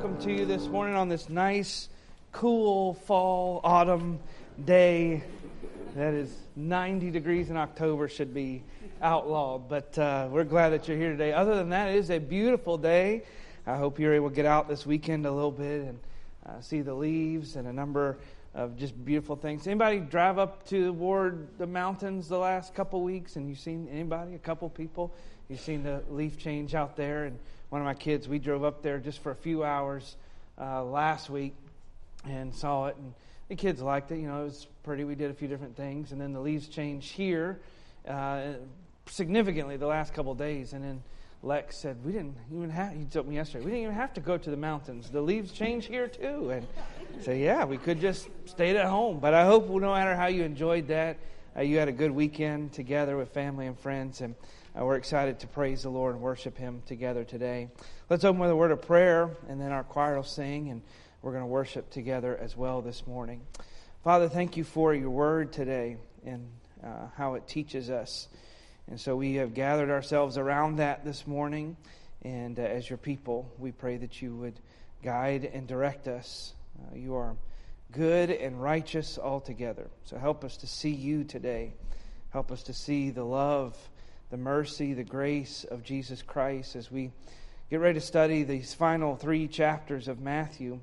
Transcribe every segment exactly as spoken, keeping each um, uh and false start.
welcome to you this morning on this nice, cool fall, autumn day that is ninety degrees in October, should be outlawed. But uh, we're glad that you're here today. Other than that, it is a beautiful day. I hope you're able to get out this weekend a little bit and uh, see the leaves and a number of just beautiful things. Anybody drive up toward the mountains the last couple weeks and you've seen anybody, a couple people? You've seen the leaf change out there? And one of my kids, we drove up there just for a few hours uh, last week and saw it. And the kids liked it. You know, it was pretty. We did a few different things. And then the leaves changed here uh, significantly the last couple of days. And then Lex said, we didn't even have, he told me yesterday, we didn't even have to go to the mountains. The leaves change here too. And I said, yeah, we could just stayed at home. But I hope no matter how you enjoyed that, uh, you had a good weekend together with family and friends. And uh, we're excited to praise the Lord and worship Him together today. Let's open with a word of prayer, and then our choir will sing, and we're going to worship together as well this morning. Father, thank you for your word today and uh, how it teaches us. And so we have gathered ourselves around that this morning. And uh, as your people, we pray that you would guide and direct us. Uh, you are good and righteous altogether. So help us to see you today. Help us to see the love, the mercy, the grace of Jesus Christ as we get ready to study these final three chapters of Matthew.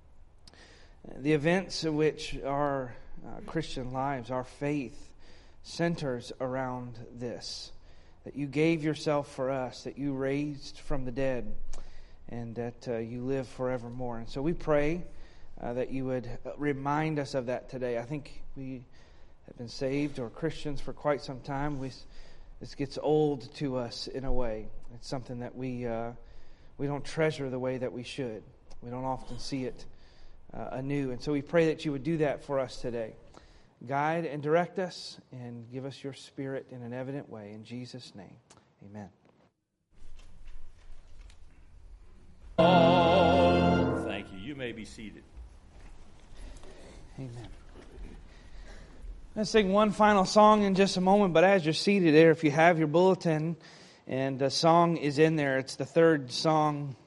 The events in which our uh, Christian lives, our faith, centers around this, that you gave yourself for us, that you raised from the dead, and that uh, you live forevermore. And so we pray uh, that you would remind us of that today. I think we have been saved or Christians for quite some time. We, this gets old to us in a way. It's something that we uh, we don't treasure the way that we should. We don't often see it uh, anew. And so we pray that you would do that for us today. Guide and direct us and give us your Spirit in an evident way. In Jesus' name, amen. Oh, thank you. You may be seated. Amen. Let's sing one final song in just a moment, but as you're seated there, if you have your bulletin and the song is in there, it's the third song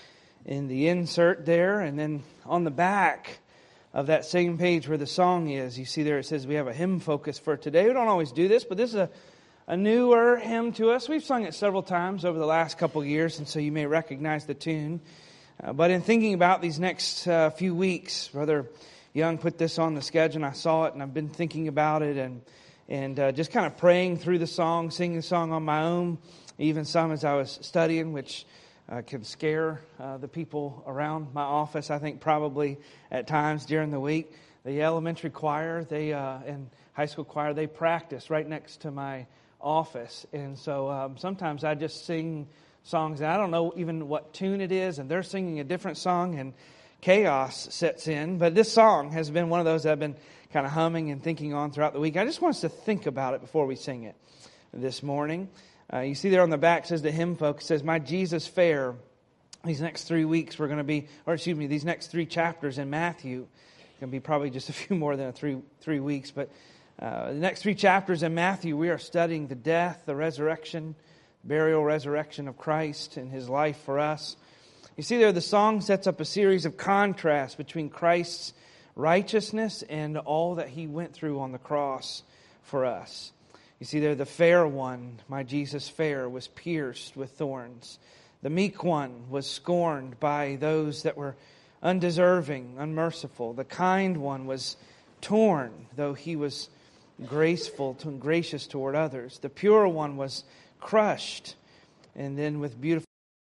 in the insert there, and then on the back of that same page where the song is, you see there it says we have a hymn focus for today. We don't always do this, but this is a, a newer hymn to us. We've sung it several times over the last couple of years, and so you may recognize the tune. Uh, but in thinking about these next uh, few weeks, Brother Young put this on the schedule, and I saw it, and I've been thinking about it, and and uh, just kind of praying through the song, singing the song on my own, even some as I was studying, which Uh, can scare uh, the people around my office, I think, probably at times during the week. The elementary choir, they uh, and high school choir, they practice right next to my office. And so um, sometimes I just sing songs, and I don't know even what tune it is, and they're singing a different song, and chaos sets in. But this song has been one of those that I've been kind of humming and thinking on throughout the week. I just want us to think about it before we sing it this morning. Uh, you see there on the back says the hymn folk says, "My Jesus fair." These next three weeks we're going to be, or excuse me, these next three chapters in Matthew, going to be probably just a few more than three three weeks. But uh, the next three chapters in Matthew, we are studying the death, the resurrection, burial, resurrection of Christ and His life for us. You see there, the song sets up a series of contrasts between Christ's righteousness and all that He went through on the cross for us. You see there, the fair one, my Jesus fair, was pierced with thorns. The meek one was scorned by those that were undeserving, unmerciful. The kind one was torn, though he was graceful and gracious toward others. The pure one was crushed. And then with beautiful,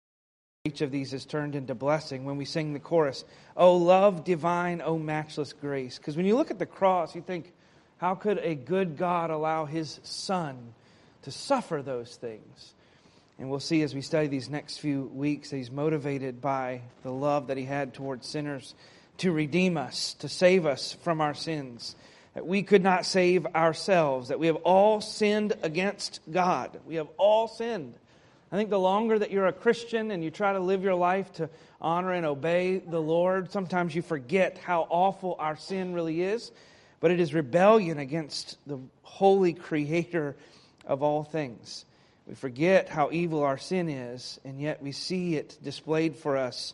each of these is turned into blessing when we sing the chorus, "O love divine, O matchless grace." Because when you look at the cross, you think, how could a good God allow His Son to suffer those things? And we'll see as we study these next few weeks that He's motivated by the love that He had towards sinners to redeem us, to save us from our sins. That we could not save ourselves, that we have all sinned against God. We have all sinned. I think the longer that you're a Christian and you try to live your life to honor and obey the Lord, sometimes you forget how awful our sin really is. But it is rebellion against the holy Creator of all things. We forget how evil our sin is, and yet we see it displayed for us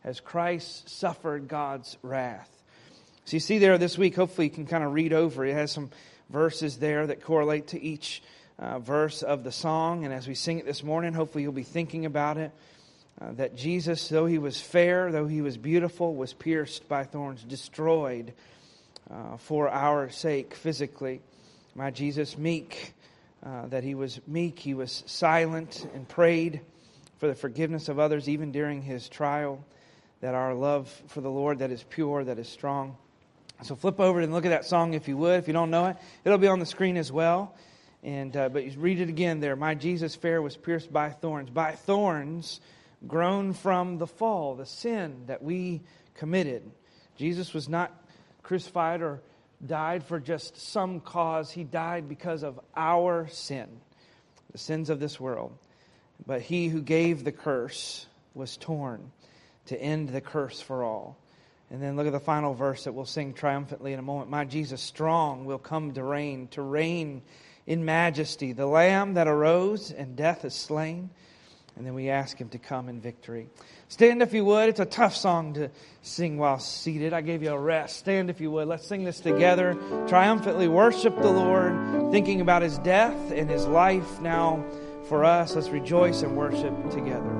as Christ suffered God's wrath. So you see there this week, hopefully you can kind of read over. It has some verses there that correlate to each uh, verse of the song. And as we sing it this morning, hopefully you'll be thinking about it. Uh, that Jesus, though He was fair, though He was beautiful, was pierced by thorns, destroyed uh, for our sake physically. My Jesus meek, uh, that He was meek, He was silent and prayed for the forgiveness of others even during His trial. That our love for the Lord that is pure, that is strong. So flip over and look at that song if you would. If you don't know it, it'll be on the screen as well. And uh, but you read it again there. My Jesus fair was pierced by thorns. By thorns grown from the fall, the sin that we committed. Jesus was not crucified or died for just some cause. He died because of our sin, the sins of this world. But He who gave the curse was torn to end the curse for all. And then look at the final verse that we'll sing triumphantly in a moment. My Jesus strong will come to reign, to reign in majesty. The Lamb that arose and death is slain. And then we ask Him to come in victory. Stand if you would. It's a tough song to sing while seated. I gave you a rest. Stand if you would. Let's sing this together. Triumphantly worship the Lord, thinking about His death and His life now for us. Let's rejoice and worship together.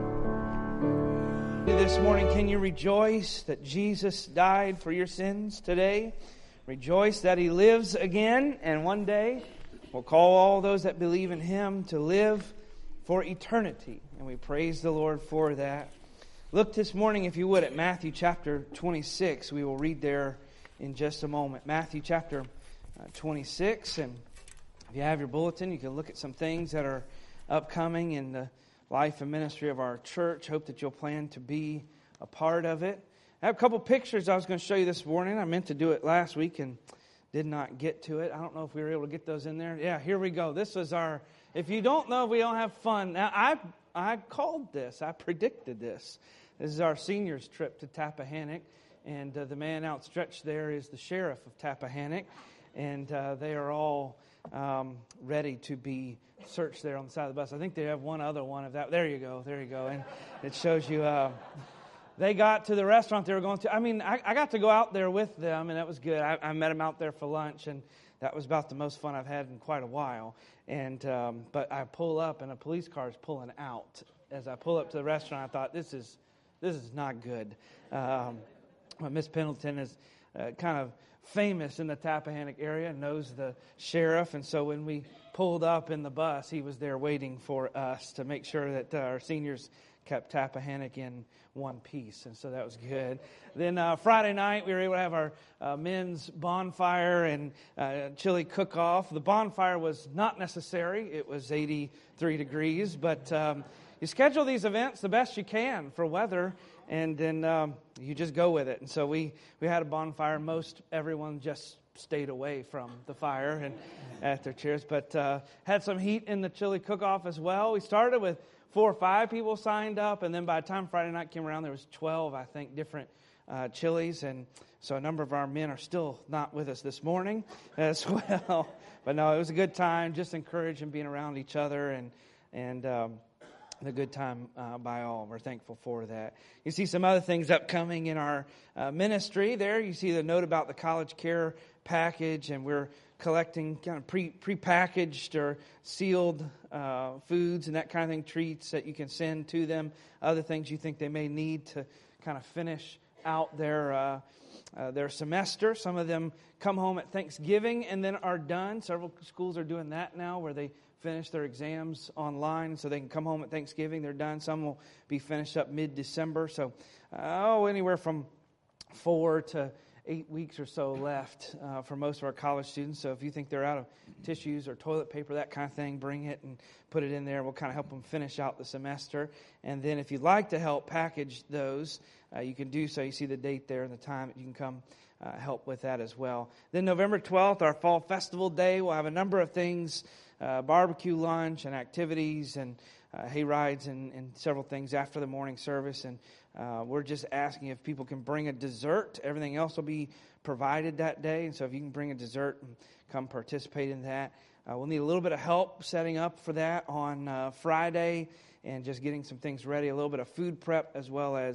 This morning, can you rejoice that Jesus died for your sins today? Rejoice that He lives again, and one day will call all those that believe in Him to live for eternity. And we praise the Lord for that. Look this morning, if you would, at Matthew chapter twenty-six. We will read there in just a moment. Matthew chapter twenty-six. And if you have your bulletin, you can look at some things that are upcoming in the life and ministry of our church. Hope that you'll plan to be a part of it. I have a couple pictures I was going to show you this morning. I meant to do it last week and did not get to it. I don't know if we were able to get those in there. Yeah, here we go. This was our, if you don't know, we don't have fun. Now, I I called this. I predicted this. This is our seniors trip to Tappahannock. And uh, the man outstretched there is the sheriff of Tappahannock. And uh, they are all um, ready to be searched there on the side of the bus. I think they have one other one of that. There you go. There you go. And it shows you uh, they got to the restaurant they were going to. I mean, I, I got to go out there with them, and that was good. I, I met them out there for lunch, and that was about the most fun I've had in quite a while. And um, but I pull up, and a police car is pulling out. As I pull up to the restaurant, I thought, this is this is not good. Um, but Miss Pendleton is uh, kind of famous in the Tappahannock area, knows the sheriff, and so when we pulled up in the bus, he was there waiting for us to make sure that uh, our seniors kept Tappahannock in one piece, and so that was good. Then uh, Friday night, we were able to have our uh, men's bonfire and uh, chili cook-off. The bonfire was not necessary. It was eighty-three degrees, but um, you schedule these events the best you can for weather, and then um, you just go with it. And so we, we had a bonfire. Most everyone just stayed away from the fire and at their chairs, but uh, had some heat in the chili cook-off as well. We started with four or five people signed up, and then by the time Friday night came around, there was twelve, I think, different uh, chilies, and so a number of our men are still not with us this morning as well. But no, it was a good time, just encouraging being around each other, and and um, the good time uh, by all. We're thankful for that. You see some other things upcoming in our uh, ministry there. You see the note about the college care package, and we're collecting kind of pre, pre-packaged or sealed uh, foods and that kind of thing, treats that you can send to them, other things you think they may need to kind of finish out their uh, uh, their semester. Some of them come home at Thanksgiving and then are done. Several schools are doing that now, where they finish their exams online so they can come home at Thanksgiving. They're done. Some will be finished up mid-December. So, oh, anywhere from four to eight weeks or so left uh, for most of our college students. So if you think they're out of tissues or toilet paper, that kind of thing, bring it and put it in there. We'll kind of help them finish out the semester. And then if you'd like to help package those, uh, you can do so. You see the date there and the time that you can come uh, help with that as well. Then November twelfth, our Fall Festival Day, we'll have a number of things, uh, barbecue lunch and activities and uh, hay rides and, and several things after the morning service. And Uh, we're just asking if people can bring a dessert. Everything else will be provided that day. And so if you can bring a dessert and come participate in that. Uh, we'll need a little bit of help setting up for that on uh, Friday and just getting some things ready. A little bit of food prep as well as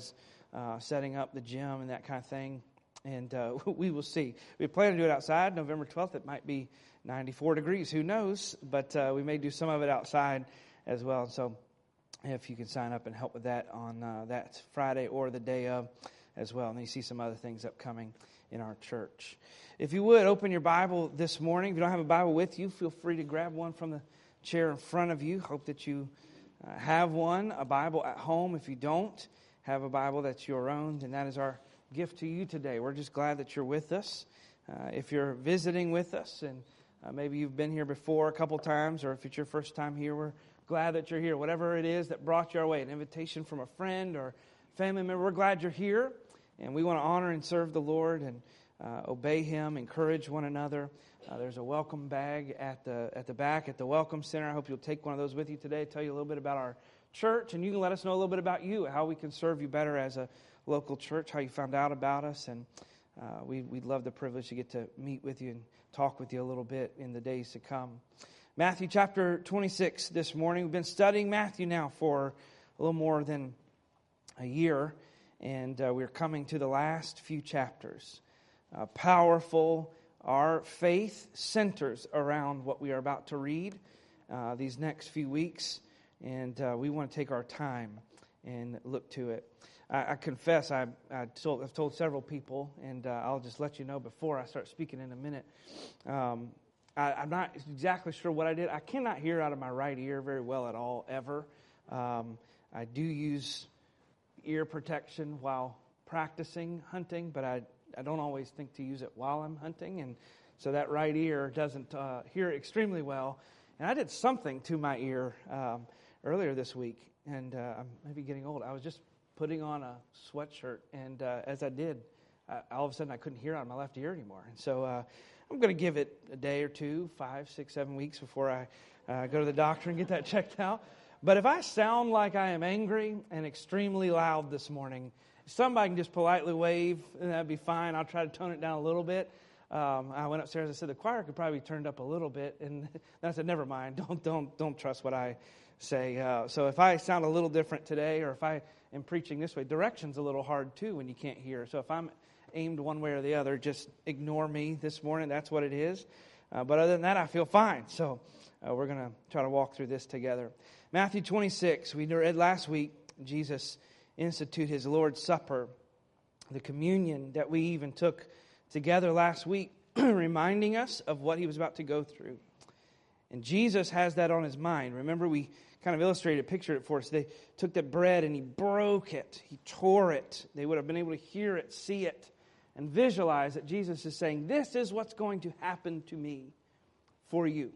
uh, setting up the gym and that kind of thing. And uh, we will see. We plan to do it outside. November twelfth, it might be ninety-four degrees. Who knows? But uh, we may do some of it outside as well. So if you can sign up and help with that on uh, that Friday or the day of as well. And you see some other things upcoming in our church. If you would, open your Bible this morning. If you don't have a Bible with you, feel free to grab one from the chair in front of you. Hope that you uh, have one, a Bible at home. If you don't have a Bible that's your own, then that is our gift to you today. We're just glad that you're with us. Uh, if you're visiting with us, and uh, maybe you've been here before a couple times, or if it's your first time here, we're glad that you're here. Whatever it is that brought you our way, an invitation from a friend or family member, we're glad you're here. And we want to honor and serve the Lord and uh, obey Him, encourage one another. Uh, there's a welcome bag at the at the back at the Welcome Center. I hope you'll take one of those with you today, tell you a little bit about our church, and you can let us know a little bit about you, how we can serve you better as a local church, how you found out about us. And uh, we, we'd love the privilege to get to meet with you and talk with you a little bit in the days to come. Matthew chapter twenty-six this morning. We've been studying Matthew now for a little more than a year. And uh, we're coming to the last few chapters. Uh, powerful. Our faith centers around what we are about to read uh, these next few weeks. And uh, we want to take our time and look to it. I, I confess, I, I told, I've told several people, and uh, I'll just let you know before I start speaking in a minute. Um, I, I'm not exactly sure what I did. I cannot hear out of my right ear very well at all, ever. Um, I do use ear protection while practicing hunting, but I, I don't always think to use it while I'm hunting, and so that right ear doesn't uh, hear extremely well. And I did something to my ear um, earlier this week, and uh, I'm maybe getting old. I was just putting on a sweatshirt, and uh, as I did, I, all of a sudden I couldn't hear out of my left ear anymore. And so uh, I'm going to give it a day or two, five, six, seven weeks before I uh, go to the doctor and get that checked out. But if I sound like I am angry and extremely loud this morning, if somebody can just politely wave, that'd be fine. I'll try to tone it down a little bit. Um, I went upstairs. I said the choir could probably be turned up a little bit, and then I said, "Never mind. Don't don't don't trust what I say." Uh, so if I sound a little different today, or if I am preaching this way, direction's a little hard too when you can't hear. So if I'm aimed one way or the other, just ignore me this morning. That's what it is. Uh, but other than that, I feel fine. So uh, we're going to try to walk through this together. Matthew twenty-six, we read last week, Jesus instituted His Lord's Supper, the communion that we even took together last week, reminding us of what He was about to go through. And Jesus has that on His mind. Remember, we kind of illustrated, pictured it for us. They took that bread and He broke it. He tore it. They would have been able to hear it, see it, and visualize that Jesus is saying, this is what's going to happen to me for you.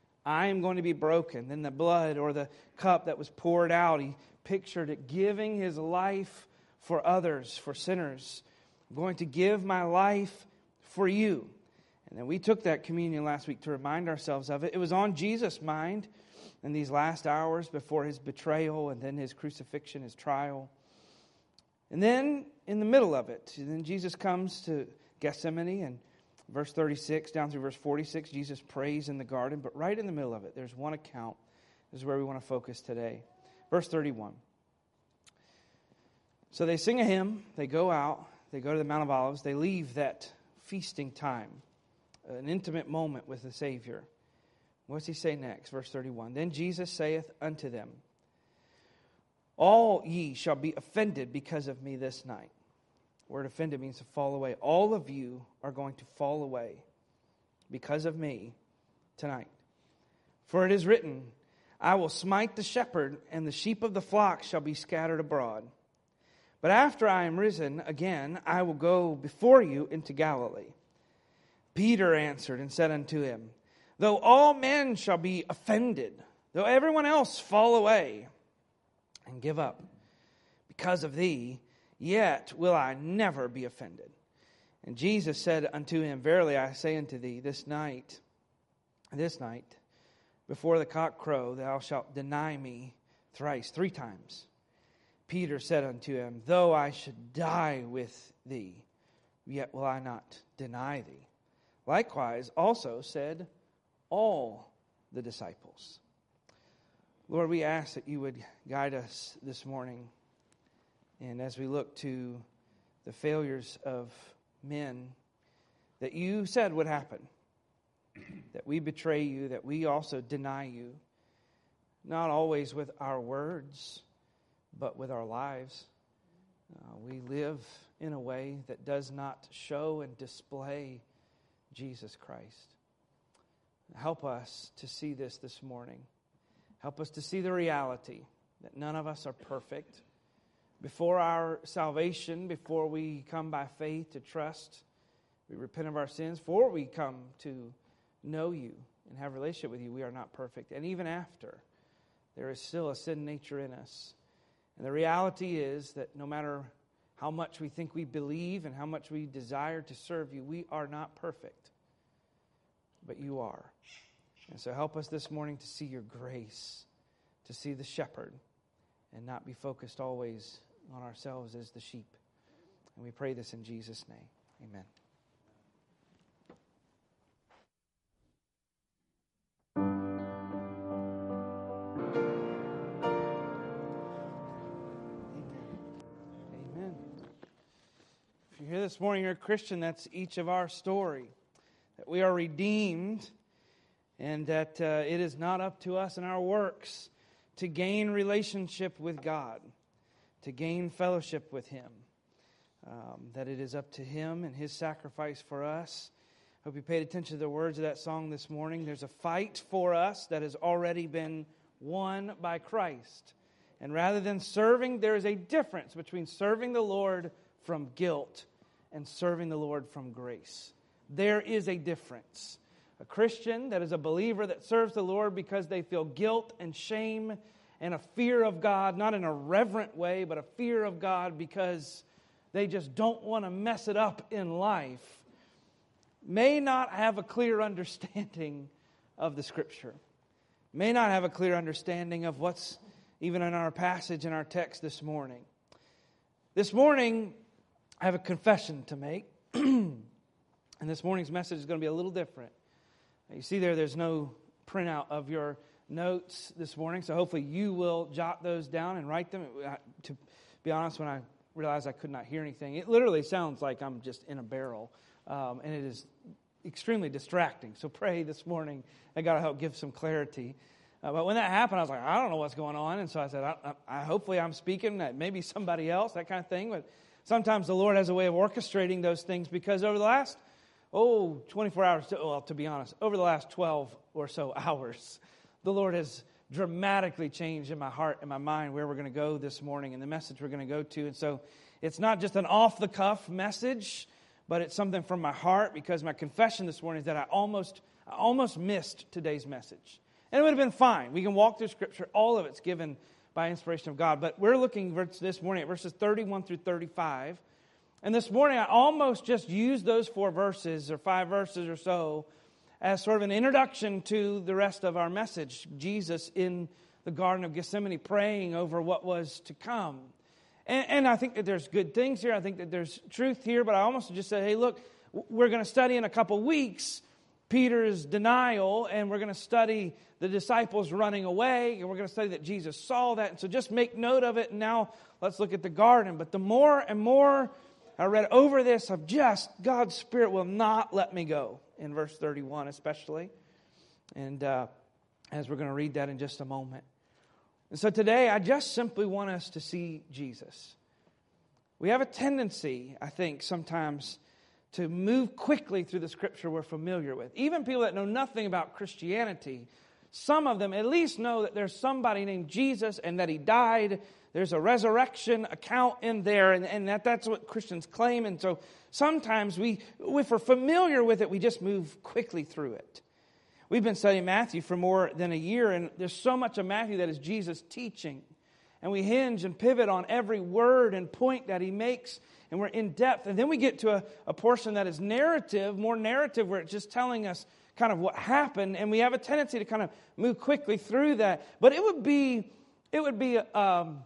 I am going to be broken. Then the blood or the cup that was poured out, He pictured it giving His life for others, for sinners. I'm going to give my life for you. And then we took that communion last week to remind ourselves of it. It was on Jesus' mind in these last hours before His betrayal and then His crucifixion, His trial. And then in the middle of it, then Jesus comes to Gethsemane, and verse thirty-six down through verse forty-six, Jesus prays in the garden. But right in the middle of it, there's one account. This is where we want to focus today. Verse thirty-one. So they sing a hymn. They go out. They go to the Mount of Olives. They leave that feasting time, an intimate moment with the Savior. What's He say next? Verse thirty-one. Then Jesus saith unto them, all ye shall be offended because of me this night. The word offended means to fall away. All of you are going to fall away because of me tonight. For it is written, I will smite the shepherd, and the sheep of the flock shall be scattered abroad. But after I am risen again, I will go before you into Galilee. Peter answered and said unto him, though all men shall be offended, though everyone else fall away and give up because of thee, yet will I never be offended. And Jesus said unto him, verily I say unto thee, this night, this night, before the cock crow, thou shalt deny me thrice, three times. Peter said unto him, though I should die with thee, yet will I not deny thee. Likewise also said all the disciples. Lord, we ask that you would guide us this morning. And as we look to the failures of men that you said would happen, that we betray you, that we also deny you, not always with our words, but with our lives. Uh, we live in a way that does not show and display Jesus Christ. Help us to see this this morning. Help us to see the reality that none of us are perfect. Before our salvation, before we come by faith to trust, we repent of our sins, before we come to know you and have a relationship with you, we are not perfect. And even after, there is still a sin nature in us. And the reality is that no matter how much we think we believe and how much we desire to serve you, we are not perfect. But you are. And so help us this morning to see your grace, to see the shepherd, and not be focused always on ourselves as the sheep. And we pray this in Jesus' name. Amen. If you're here this morning, you're a Christian, that's each of our story. That we are redeemed and that uh, it is not up to us and our works to gain relationship with God, to gain fellowship with Him. Um, that it is up to Him and His sacrifice for us. I hope you paid attention to the words of that song this morning. There's a fight for us that has already been won by Christ. And rather than serving, there is a difference between serving the Lord from guilt and serving the Lord from grace. There is a difference. A Christian that is a believer that serves the Lord because they feel guilt and shame and a fear of God, not in a reverent way, but a fear of God because they just don't want to mess it up in life, may not have a clear understanding of the Scripture, may not have a clear understanding of what's even in our passage in our text this morning. This morning, I have a confession to make, and this morning's message is going to be a little different. You see there, there's no printout of your notes this morning, so hopefully you will jot those down and write them. To be honest, when I realized I could not hear anything, it literally sounds like I'm just in a barrel, um, and it is extremely distracting. So pray this morning that God will help give some clarity. Uh, but when that happened, I was like, I don't know what's going on, and so I said, I, I, I hopefully I'm speaking, that maybe somebody else, that kind of thing. But sometimes the Lord has a way of orchestrating those things, because over the last Oh, twenty-four hours, to, well, to be honest, over the last twelve or so hours, the Lord has dramatically changed in my heart and my mind where we're going to go this morning and the message we're going to go to. And so it's not just an off-the-cuff message, but it's something from my heart, because my confession this morning is that I almost, I almost missed today's message. And it would have been fine. We can walk through Scripture. All of it's given by inspiration of God. But we're looking this morning at verses thirty-one through thirty-five. And this morning, I almost just used those four verses, or five verses or so, as sort of an introduction to the rest of our message. Jesus in the Garden of Gethsemane praying over what was to come. And, and I think that there's good things here. I think that there's truth here. But I almost just said, hey, look, we're going to study in a couple weeks Peter's denial, and we're going to study the disciples running away, and we're going to study that Jesus saw that. And so just make note of it, and now let's look at the garden. But the more and more I read over this, of just God's Spirit will not let me go, in verse thirty-one especially. And uh, as we're going to read that in just a moment. And so today, I just simply want us to see Jesus. We have a tendency, I think, sometimes to move quickly through the Scripture we're familiar with. Even people that know nothing about Christianity, some of them at least know that there's somebody named Jesus and that He died. There's a resurrection account in there, and, and that, that's what Christians claim. And so sometimes we, if we're familiar with it, we just move quickly through it. We've been studying Matthew for more than a year, and there's so much of Matthew that is Jesus teaching. And we hinge and pivot on every word and point that He makes, and we're in depth. And then we get to a, a portion that is narrative, more narrative, where it's just telling us kind of what happened, and we have a tendency to kind of move quickly through that. But it would be, it would be, um,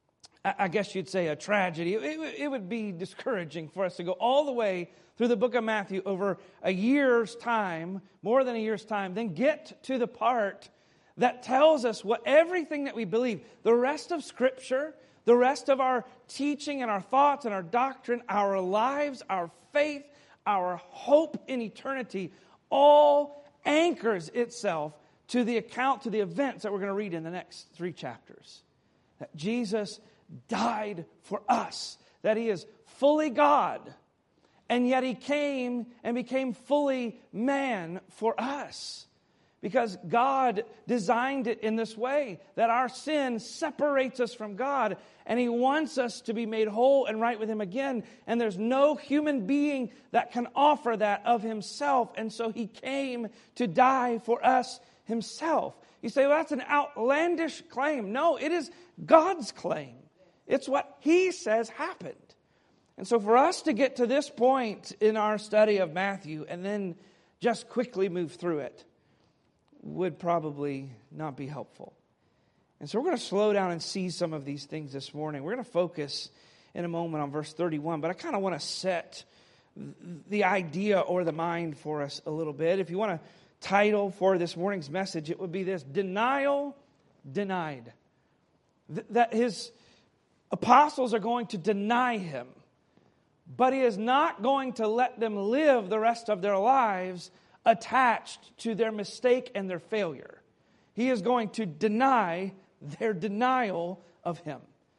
I guess you'd say, a tragedy. It, it would be discouraging for us to go all the way through the book of Matthew over a year's time, more than a year's time, then get to the part that tells us what everything that we believe. The rest of Scripture, The rest of our teaching and our thoughts and our doctrine, our lives, our faith, our hope in eternity, all anchors itself to the account, to the events that we're going to read in the next three chapters. That Jesus died for us, that He is fully God, and yet He came and became fully man for us. Because God designed it in this way, that our sin separates us from God, and He wants us to be made whole and right with Him again. And there's no human being that can offer that of himself. And so He came to die for us Himself. You say, well, that's an outlandish claim. No, it is God's claim. It's what He says happened. And so for us to get to this point in our study of Matthew and then just quickly move through it would probably not be helpful. And so we're going to slow down and see some of these things this morning. We're going to focus in a moment on verse thirty-one, but I kind of want to set the idea or the mind for us a little bit. If you want a title for this morning's message, it would be this: Denial Denied. Th- that His apostles are going to deny Him, but He is not going to let them live the rest of their lives attached to their mistake and their failure. He is going to deny their denial of Him.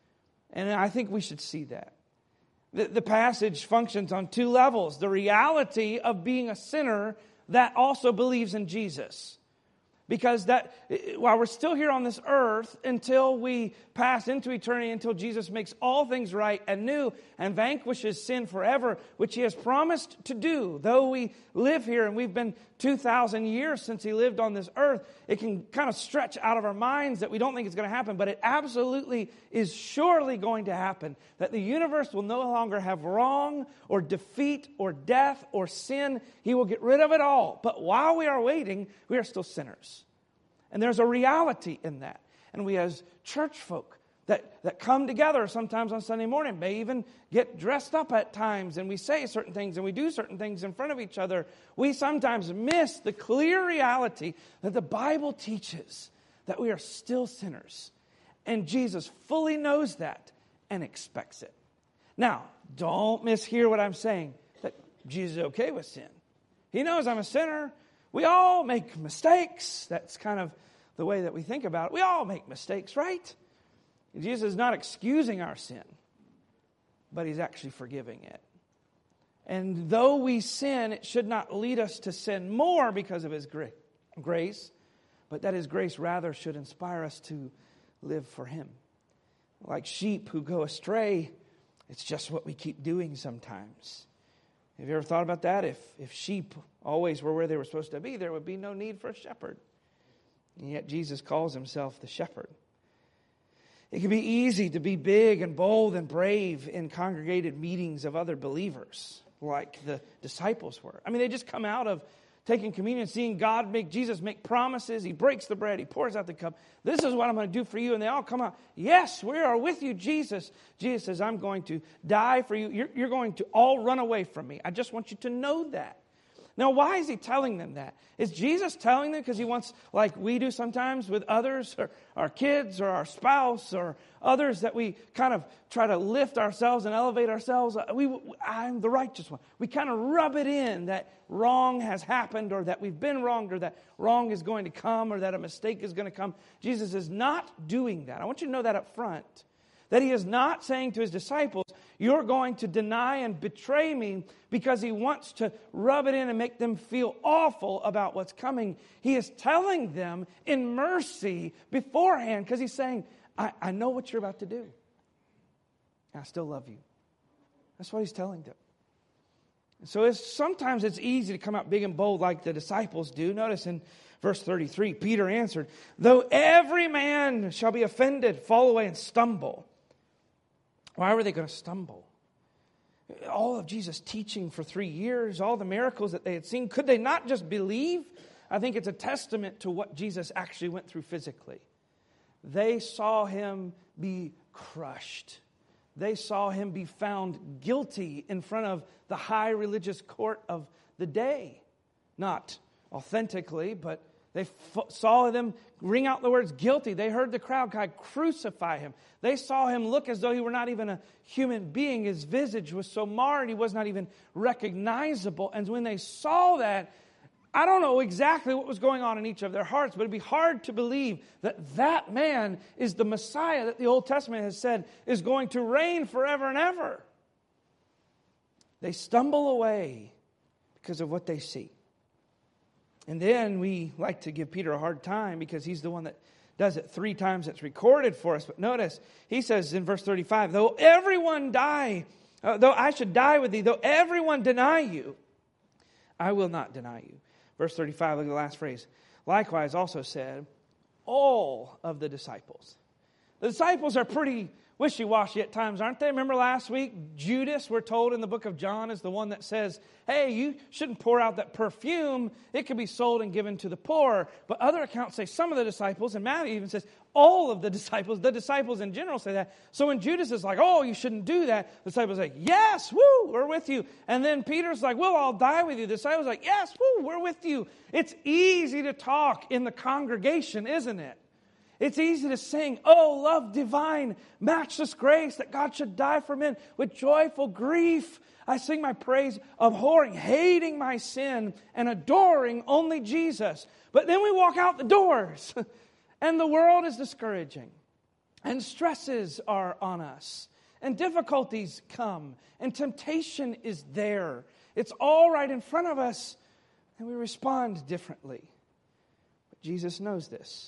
And I think we should see that. The, the passage functions on two levels. The reality of being a sinner that also believes in Jesus. Because that, while we're still here on this earth, until we pass into eternity, until Jesus makes all things right and new and vanquishes sin forever, which He has promised to do, though we live here and we've been two thousand years since He lived on this earth, it can kind of stretch out of our minds that we don't think it's going to happen, but it absolutely is surely going to happen. That the universe will no longer have wrong or defeat or death or sin. He will get rid of it all. But while we are waiting, we are still sinners. And there's a reality in that. And we as church folk that, that come together sometimes on Sunday morning may even get dressed up at times, and we say certain things and we do certain things in front of each other. We sometimes miss the clear reality that the Bible teaches that we are still sinners. And Jesus fully knows that and expects it. Now, don't mishear what I'm saying, that Jesus is okay with sin. He knows I'm a sinner. We all make mistakes. That's kind of the way that we think about it. We all make mistakes, right? Jesus is not excusing our sin, but He's actually forgiving it. And though we sin, it should not lead us to sin more because of His gra- grace, but that His grace rather should inspire us to live for Him. Like sheep who go astray, it's just what we keep doing sometimes. Have you ever thought about that? If if sheep always were where they were supposed to be, there would be no need for a shepherd. And yet Jesus calls Himself the shepherd. It can be easy to be big and bold and brave in congregated meetings of other believers, like the disciples were. I mean, they just come out of taking communion, seeing God make, Jesus make promises. He breaks the bread. He pours out the cup. This is what I'm going to do for you. And they all come out. Yes, we are with you, Jesus. Jesus says, I'm going to die for you. You're, you're going to all run away from me. I just want you to know that. Now, why is He telling them that? Is Jesus telling them because He wants, like we do sometimes with others, or our kids, or our spouse, or others, that we kind of try to lift ourselves and elevate ourselves? We, I'm the righteous one. We kind of rub it in that wrong has happened, or that we've been wronged, or that wrong is going to come, or that a mistake is going to come. Jesus is not doing that. I want you to know that up front. That He is not saying to His disciples, you're going to deny and betray me, because He wants to rub it in and make them feel awful about what's coming. He is telling them in mercy beforehand, because He's saying, I, I know what you're about to do. I still love you. That's what He's telling them. So it's, sometimes it's easy to come out big and bold like the disciples do. Notice in verse thirty-three, Peter answered, though every man shall be offended, fall away and stumble. Why were they going to stumble? All of Jesus' teaching for three years, all the miracles that they had seen, could they not just believe? I think it's a testament to what Jesus actually went through physically. They saw Him be crushed. They saw Him be found guilty in front of the high religious court of the day. Not authentically, but They f- saw them ring out the words guilty. They heard the crowd cry, crucify him. They saw him look as though he were not even a human being. His visage was so marred, he was not even recognizable. And when they saw that, I don't know exactly what was going on in each of their hearts, but it'd be hard to believe that that man is the Messiah that the Old Testament has said is going to reign forever and ever. They stumble away because of what they see. And then we like to give Peter a hard time because he's the one that does it three times. It's recorded for us. But notice, he says in verse thirty-five, though everyone die, uh, though I should die with thee, though everyone deny you, I will not deny you. Verse thirty-five, look at the last phrase. Likewise also said, all of the disciples. The disciples are pretty wishy-washy at times, aren't they? Remember last week, Judas, we're told in the book of John, is the one that says, hey, you shouldn't pour out that perfume. It could be sold and given to the poor. But other accounts say some of the disciples, and Matthew even says all of the disciples, the disciples in general say that. So when Judas is like, oh, you shouldn't do that, the disciples say, yes, woo, we're with you. And then Peter's like, we'll all die with you. The disciples are like, yes, woo, we're with you. It's easy to talk in the congregation, isn't it? It's easy to sing, oh, love divine, matchless grace, that God should die for men with joyful grief. I sing my praise, abhorring, hating my sin, and adoring only Jesus. But then we walk out the doors, and the world is discouraging, and stresses are on us, and difficulties come, and temptation is there. It's all right in front of us, and we respond differently. But Jesus knows this.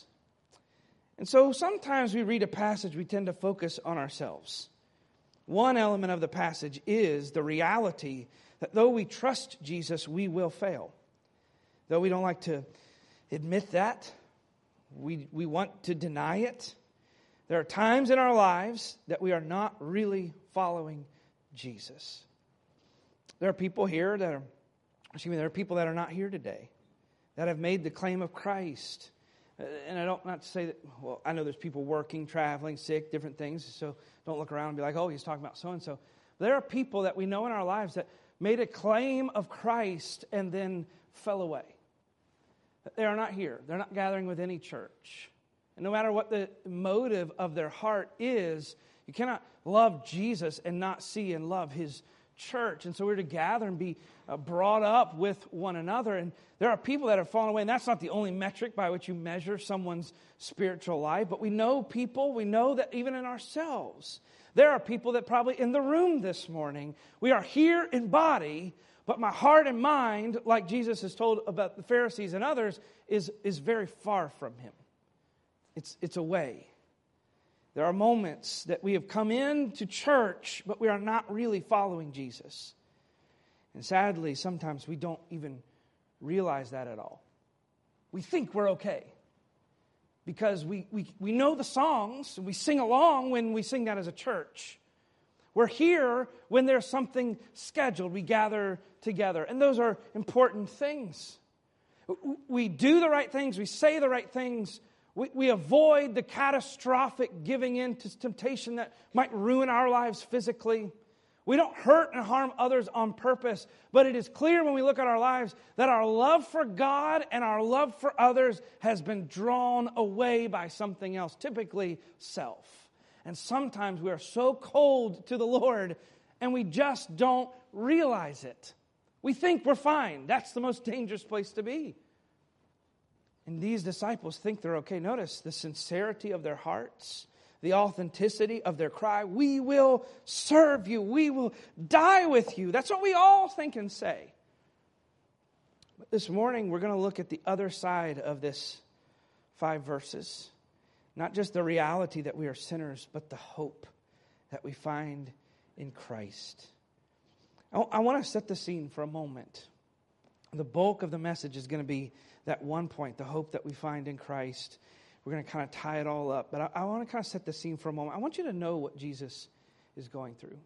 And so sometimes we read a passage, we tend to focus on ourselves. One element of the passage is the reality that though we trust Jesus, we will fail. Though we don't like to admit that, we, we want to deny it. There are times in our lives that we are not really following Jesus. There are people here that are, excuse me, there are people that are not here today that have made the claim of Christ. And I don't, not to say that, well, I know there's people working, traveling, sick, different things, so don't look around and be like, oh, he's talking about so-and-so. There are people that we know in our lives that made a claim of Christ and then fell away. They are not here. They're not gathering with any church. And no matter what the motive of their heart is, you cannot love Jesus and not see and love His church. And so we're to gather and be uh, brought up with one another. And there are people that have fallen away, and that's not the only metric by which you measure someone's spiritual life. But we know people, we know that even in ourselves, there are people that probably in the room this morning, we are here in body, but my heart and mind, like Jesus has told about the Pharisees and others, is, is very far from Him. It's, it's away. There are moments that we have come into church, but we are not really following Jesus. And sadly, sometimes we don't even realize that at all. We think we're okay because we, we, we know the songs, and we sing along when we sing that as a church. We're here when there's something scheduled. We gather together, and those are important things. We do the right things. We say the right things. We, we avoid the catastrophic giving in to temptation that might ruin our lives physically. We don't hurt and harm others on purpose. But it is clear when we look at our lives that our love for God and our love for others has been drawn away by something else, typically self. And sometimes we are so cold to the Lord and we just don't realize it. We think we're fine. That's the most dangerous place to be. And these disciples think they're okay. Notice the sincerity of their hearts, the authenticity of their cry. We will serve you. We will die with you. That's what we all think and say. But this morning, we're going to look at the other side of this five verses. Not just the reality that we are sinners, but the hope that we find in Christ. I want to set the scene for a moment. The bulk of the message is going to be that one point, the hope that we find in Christ. We're going to kind of tie it all up. But I, I want to kind of set the scene for a moment. I want you to know what Jesus is going through.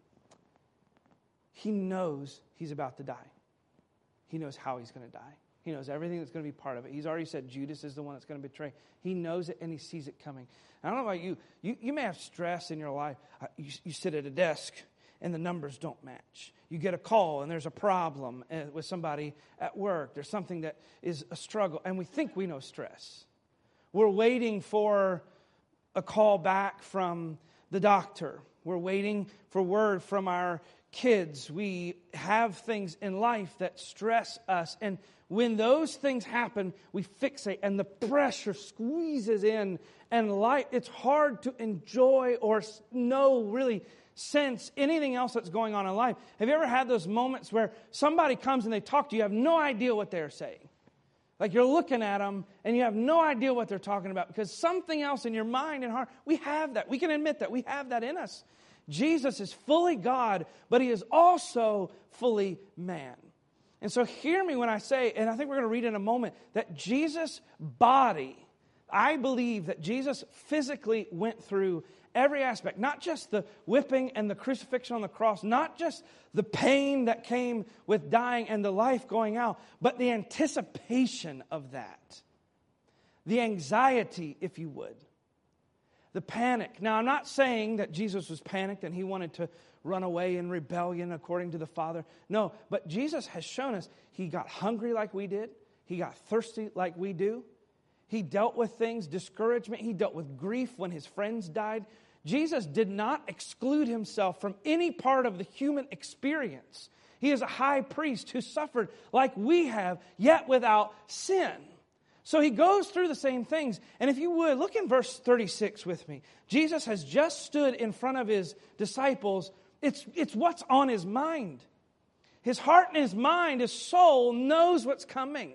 He knows He's about to die. He knows how He's going to die. He knows everything that's going to be part of it. He's already said Judas is the one that's going to betray. He knows it and He sees it coming. I don't know about you. You, you may have stress in your life. You, you sit at a desk and the numbers don't match. You get a call and there's a problem with somebody at work. There's something that is a struggle, and we think we know stress. We're waiting for a call back from the doctor. We're waiting for word from our kids. We have things in life that stress us. And when those things happen, we fixate and the pressure squeezes in. And life, it's hard to enjoy or know, really sense anything else that's going on in life. Have you ever had those moments where somebody comes and they talk to you, you have no idea what they're saying? Like you're looking at them and you have no idea what they're talking about because something else in your mind and heart, we have that. We can admit that. We have that in us. Jesus is fully God, but He is also fully man. And so hear me when I say, and I think we're going to read in a moment, that Jesus' body, I believe that Jesus physically went through every aspect, not just the whipping and the crucifixion on the cross, not just the pain that came with dying and the life going out, but the anticipation of that. The anxiety, if you would. The panic. Now, I'm not saying that Jesus was panicked and He wanted to run away in rebellion according to the Father. No, but Jesus has shown us He got hungry like we did. He got thirsty like we do. He dealt with things, discouragement. He dealt with grief when His friends died. Jesus did not exclude Himself from any part of the human experience. He is a high priest who suffered like we have, yet without sin. So He goes through the same things. And if you would, look in verse thirty-six with me. Jesus has just stood in front of His disciples. It's, it's what's on His mind. His heart and His mind, His soul knows what's coming.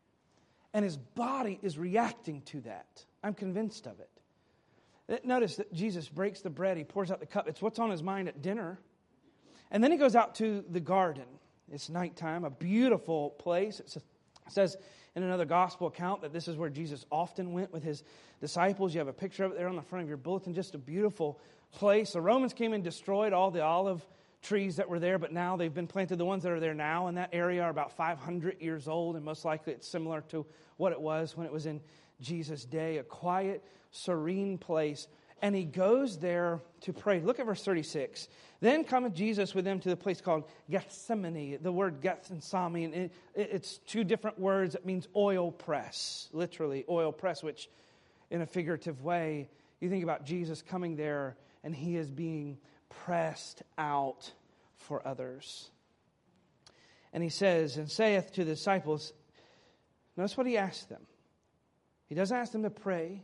And His body is reacting to that. I'm convinced of it. Notice that Jesus breaks the bread. He pours out the cup. It's what's on His mind at dinner. And then He goes out to the garden. It's nighttime, a beautiful place. It says in another gospel account that this is where Jesus often went with His disciples. You have a picture of it there on the front of your bulletin. Just a beautiful place. The Romans came and destroyed all the olive trees that were there, but now they've been planted. The ones that are there now in that area are about five hundred years old, and most likely it's similar to what it was when it was in Jesus' day. A quiet, serene place. And He goes there to pray. Look at verse thirty-six. Then cometh Jesus with them to the place called Gethsemane. The word Gethsemane, it, it's two different words. It means oil press, literally oil press, which in a figurative way, you think about Jesus coming there and He is being pressed out for others. And He says, and saith to the disciples, notice what He asks them. He doesn't ask them to pray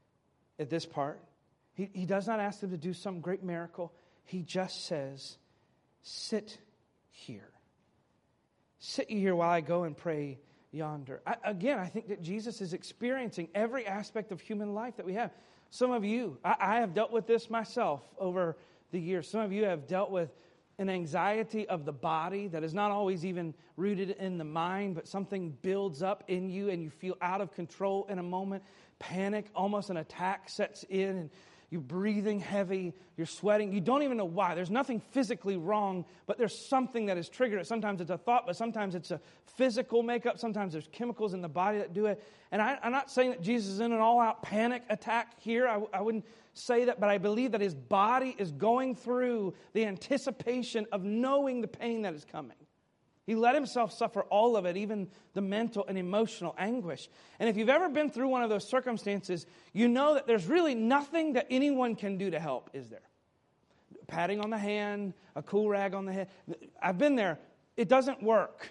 at this part. He, he does not ask them to do some great miracle. He just says, sit here. Sit you here while I go and pray yonder. I, again, I think that Jesus is experiencing every aspect of human life that we have. Some of you, I, I have dealt with this myself over the years. Some of you have dealt with an anxiety of the body that is not always even rooted in the mind, but something builds up in you and you feel out of control in a moment. Panic, almost an attack sets in, and you're breathing heavy, you're sweating. You don't even know why. There's nothing physically wrong, but there's something that has triggered it. Sometimes it's a thought, but sometimes it's a physical makeup. Sometimes there's chemicals in the body that do it. And I, I'm not saying that Jesus is in an all-out panic attack here. I, I wouldn't say that, but I believe that His body is going through the anticipation of knowing the pain that is coming. He let Himself suffer all of it, even the mental and emotional anguish. And if you've ever been through one of those circumstances, you know that there's really nothing that anyone can do to help, is there? Patting on the hand, a cool rag on the head. I've been there. It doesn't work.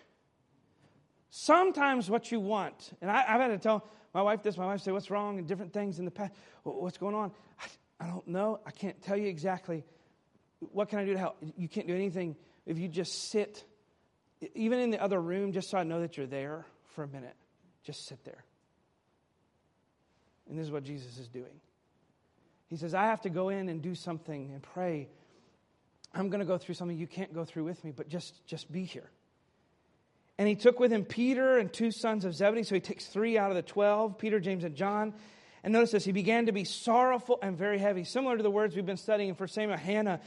Sometimes what you want, and I, I've had to tell my wife this, my wife said, what's wrong, and different things in the past. What's going on? I, I don't know. I can't tell you exactly. What can I do to help? You can't do anything if you just sit. Even in the other room, just so I know that you're there for a minute. Just sit there. And this is what Jesus is doing. He says, I have to go in and do something and pray. I'm going to go through something you can't go through with me, but just, just be here. And He took with Him Peter and two sons of Zebedee. So He takes three out of the twelve, Peter, James, and John. And notice this, He began to be sorrowful and very heavy. Similar to the words we've been studying in First Samuel, Hannah,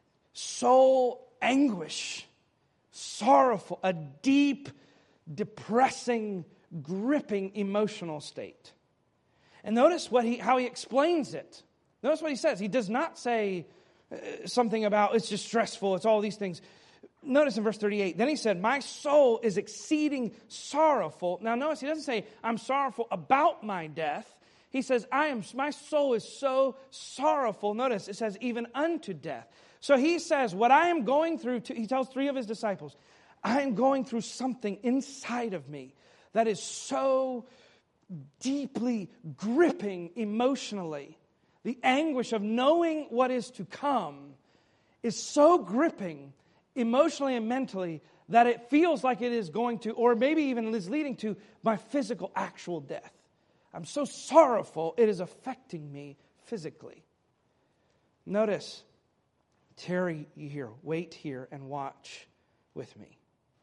soul anguish. Sorrowful, a deep, depressing, gripping emotional state. And notice what he, how he explains it. Notice what he says. He does not say, something about it's just stressful, it's all these things. Notice in verse thirty-eight, then he said, my soul is exceeding sorrowful. Now notice he doesn't say, I'm sorrowful about my death. He says, I am. My soul is so sorrowful. Notice it says, even unto death. So he says, what I am going through, to, he tells three of his disciples, I am going through something inside of me that is so deeply gripping emotionally. The anguish of knowing what is to come is so gripping emotionally and mentally that it feels like it is going to, or maybe even is leading to, my physical actual death. I'm so sorrowful, it is affecting me physically. Notice, tarry ye here, wait here and watch with me.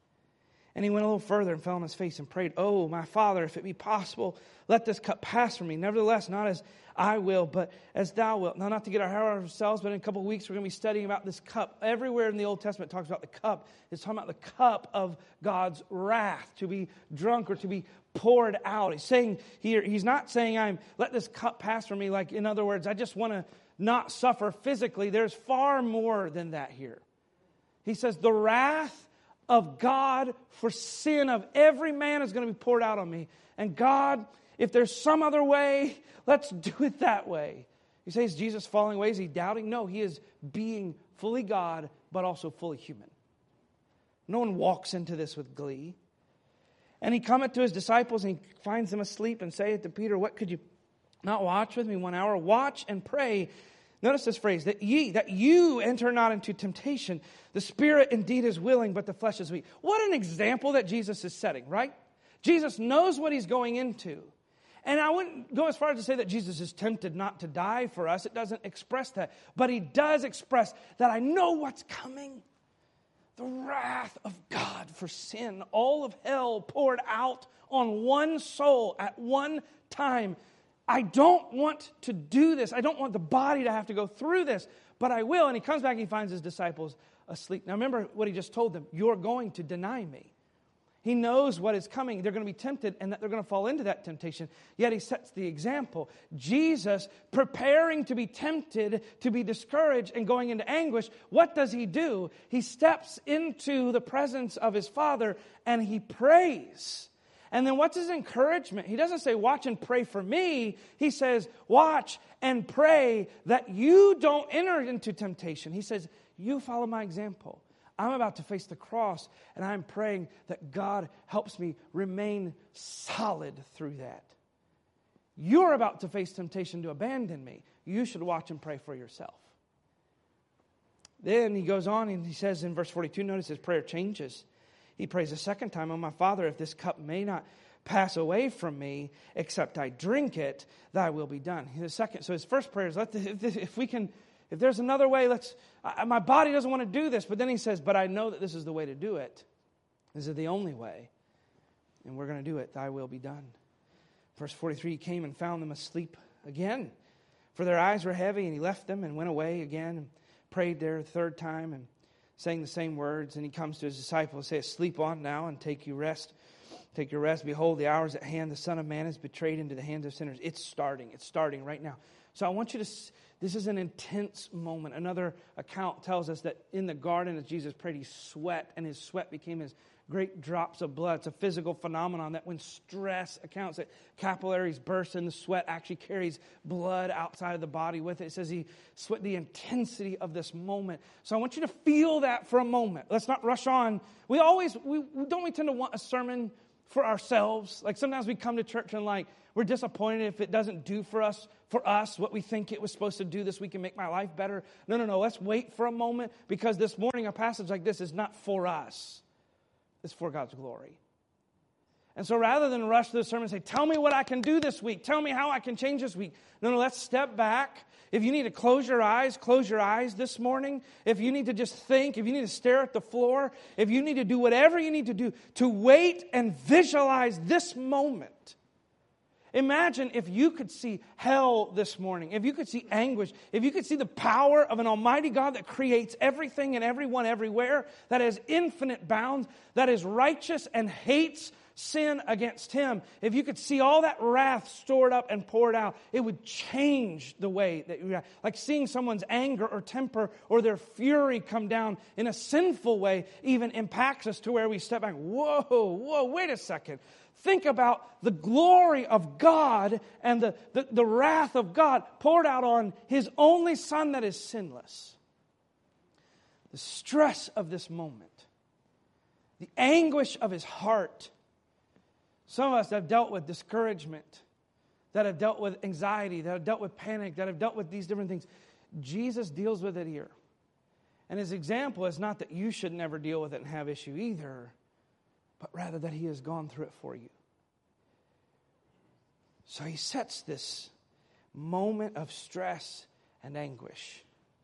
And he went a little further and fell on his face and prayed, oh, my Father, if it be possible, let this cup pass from me. Nevertheless, not as I will, but as thou wilt. Now, not to get our hair out of ourselves, but in a couple of weeks, we're going to be studying about this cup. Everywhere in the Old Testament it talks about the cup. It's talking about the cup of God's wrath, to be drunk or to be poured out. He's saying here, he's not saying, I'm let this cup pass from me. Like, in other words, I just want to not suffer physically. There's far more than that here. He says, the wrath of God for sin of every man is going to be poured out on me. And God, if there's some other way, let's do it that way. You say, is Jesus falling away? Is he doubting? No, he is being fully God, but also fully human. No one walks into this with glee. And he cometh to his disciples and he finds them asleep and saith to Peter, what could you not watch with me one hour? Watch and pray. Notice this phrase, that ye, that you enter not into temptation. The spirit indeed is willing, but the flesh is weak. What an example that Jesus is setting, right? Jesus knows what he's going into. And I wouldn't go as far as to say that Jesus is tempted not to die for us. It doesn't express that. But he does express that I know what's coming. The wrath of God for sin. All of hell poured out on one soul at one time. I don't want to do this. I don't want the body to have to go through this, but I will. And he comes back and he finds his disciples asleep. Now remember what he just told them. You're going to deny me. He knows what is coming. They're going to be tempted and that they're going to fall into that temptation. Yet he sets the example. Jesus, preparing to be tempted, to be discouraged and going into anguish, what does he do? He steps into the presence of his Father and he prays. And then what's his encouragement? He doesn't say, watch and pray for me. He says, watch and pray that you don't enter into temptation. He says, you follow my example. I'm about to face the cross, and I'm praying that God helps me remain solid through that. You're about to face temptation to abandon me. You should watch and pray for yourself. Then he goes on and he says in verse forty-two, notice his prayer changes. He prays a second time, oh, my Father, if this cup may not pass away from me, except I drink it, thy will be done. The second, so his first prayer is, let the, if, if we can, if there's another way, let's, I, my body doesn't want to do this. But then he says, but I know that this is the way to do it. This is the only way. And we're going to do it. Thy will be done. Verse forty-three, he came and found them asleep again. For their eyes were heavy, and he left them and went away again and prayed there a third time and saying the same words. And he comes to his disciples and says, sleep on now and take you rest. Take your rest. Behold, the hour is at hand. The Son of Man is betrayed into the hands of sinners. It's starting. It's starting right now. So I want you to, this is an intense moment. Another account tells us that in the garden as Jesus prayed, he sweat, and his sweat became his great drops of blood. It's a physical phenomenon that when stress accounts, that capillaries burst and the sweat actually carries blood outside of the body with it. It says he sweat, the intensity of this moment. So I want you to feel that for a moment. Let's not rush on. We always, we don't we tend to want a sermon for ourselves? Like sometimes we come to church and like, we're disappointed if it doesn't do for us, for us, what we think it was supposed to do this week and make my life better. No, no, no. Let's wait for a moment, because this morning a passage like this is not for us. It's for God's glory. And so rather than rush through the sermon and say, tell me what I can do this week. Tell me how I can change this week. No, no, let's step back. If you need to close your eyes, close your eyes this morning. If you need to just think, if you need to stare at the floor, if you need to do whatever you need to do to wait and visualize this moment. Imagine if you could see hell this morning, if you could see anguish, if you could see the power of an almighty God that creates everything and everyone everywhere, that has infinite bounds, that is righteous and hates sin against him, if you could see all that wrath stored up and poured out, it would change the way that you react. Like seeing someone's anger or temper or their fury come down in a sinful way even impacts us to where we step back. Whoa, whoa, wait a second. Think about the glory of God and the, the, the wrath of God poured out on his only Son that is sinless. The stress of this moment, the anguish of his heart. Some of us have dealt with discouragement, that have dealt with anxiety, that have dealt with panic, that have dealt with these different things. Jesus deals with it here. And his example is not that you should never deal with it and have issue either, but rather that he has gone through it for you. So he sets this moment of stress and anguish.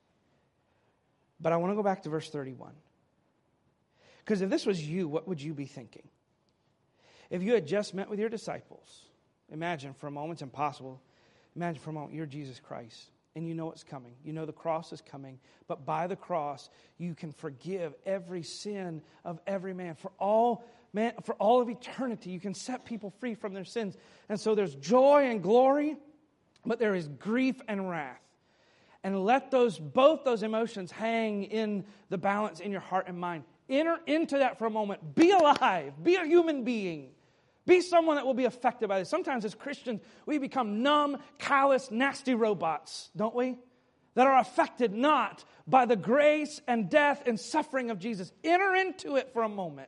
But I want to go back to verse thirty-one. Because if this was you, what would you be thinking? If you had just met with your disciples, imagine for a moment, it's impossible. Imagine for a moment, you're Jesus Christ, and you know it's coming. You know the cross is coming, but by the cross, you can forgive every sin of every man. For all man, for all of eternity, you can set people free from their sins. And so there's joy and glory, but there is grief and wrath. And let those both those emotions hang in the balance in your heart and mind. Enter into that for a moment. Be alive. Be a human being. Be someone that will be affected by this. Sometimes as Christians, we become numb, callous, nasty robots, don't we? That are affected not by the grace and death and suffering of Jesus. Enter into it for a moment.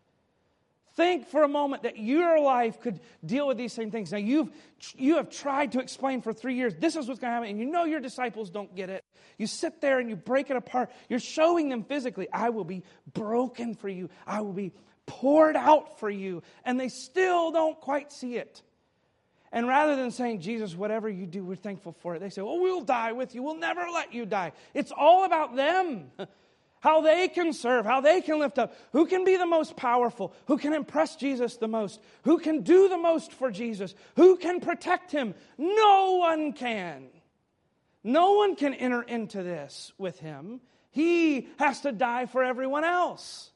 Think for a moment that your life could deal with these same things. Now, you've you have tried to explain for three years, this is what's going to happen, and you know your disciples don't get it. You sit there and you break it apart. You're showing them physically, I will be broken for you. I will be poured out for you. And they still don't quite see it. And rather than saying, Jesus, whatever you do, we're thankful for it, they say, oh, we'll die with you. We'll never let you die. It's all about them. How they can serve, how they can lift up, who can be the most powerful, who can impress Jesus the most, who can do the most for Jesus, who can protect him. No one can. No one can enter into this with him. He has to die for everyone else.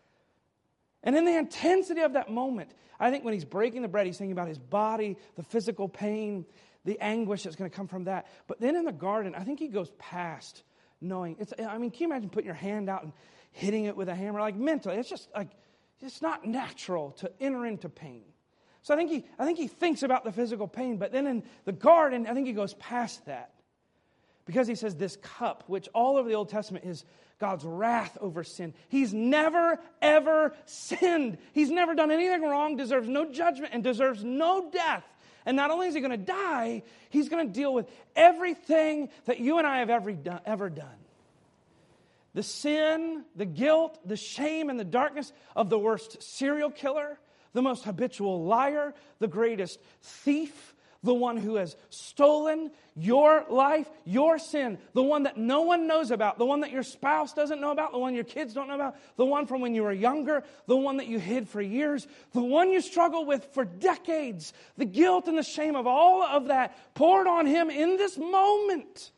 And in the intensity of that moment, I think when he's breaking the bread, he's thinking about his body, the physical pain, the anguish that's going to come from that. But then in the garden, I think he goes past knowing, it's, I mean, can you imagine putting your hand out and hitting it with a hammer? Like mentally, it's just like, it's not natural to enter into pain. So I think he, I think he thinks about the physical pain, but then in the garden, I think he goes past that. Because he says this cup, which all over the Old Testament is God's wrath over sin. He's never, ever sinned. He's never done anything wrong, deserves no judgment, and deserves no death. And not only is he going to die, he's going to deal with everything that you and I have ever done, ever done. The sin, the guilt, the shame, and the darkness of the worst serial killer, the most habitual liar, the greatest thief, the one who has stolen your life, your sin, the one that no one knows about, the one that your spouse doesn't know about, the one your kids don't know about, the one from when you were younger, the one that you hid for years, the one you struggled with for decades, the guilt and the shame of all of that poured on him in this moment.